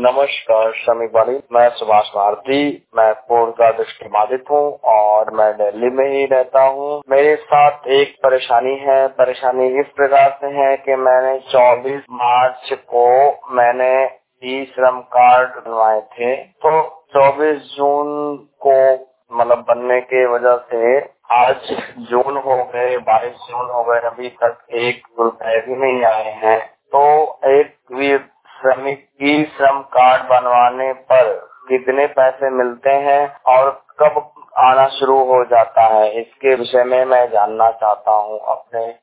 नमस्कार श्रमिक वाली, मैं सुभाष भारती। मैं पूर्ण दृष्टि बाधित हूँ और मैं दिल्ली में ही रहता हूँ। मेरे साथ एक परेशानी है। परेशानी इस प्रकार से है कि मैंने 24 मार्च को मैंने ई श्रम कार्ड बनवाए थे, तो 24 जून को मतलब बनने के वजह से आज जून हो गए, 22 जून हो गए, अभी तक 1 रुपए भी नहीं आए हैं। तो एक श्रमिक ई श्रम कार्ड बनवाने पर कितने पैसे मिलते हैं और कब आना शुरू हो जाता है, इसके विषय में मैं जानना चाहता हूँ अपने